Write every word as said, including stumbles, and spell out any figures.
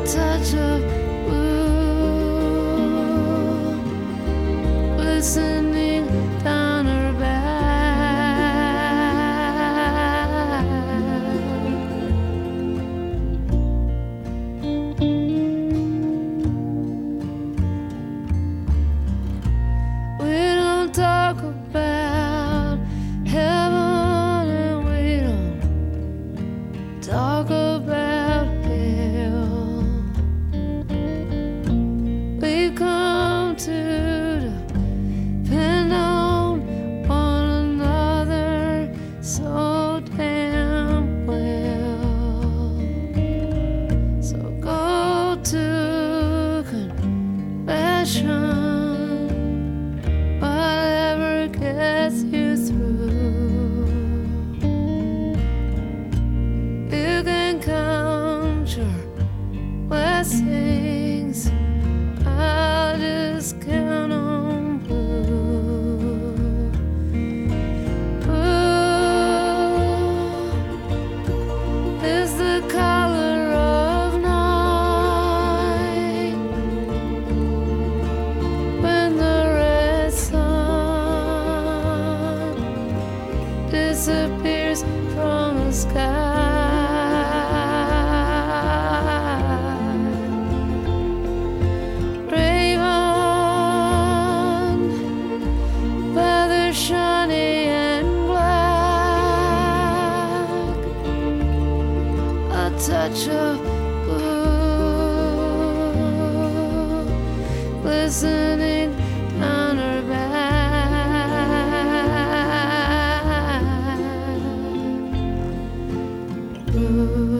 touch of blue glistening down her back. We don't talk about heaven, and we don't talk about hell. We've come to depend on one another so damn well. So go to confession, whatever gets you through. You can count your blessings, I'll just count on blue. Blue is the color of night when the red sun disappears from the sky. Raven, feather shiny and black, a touch of blue glistening down her back. Blue.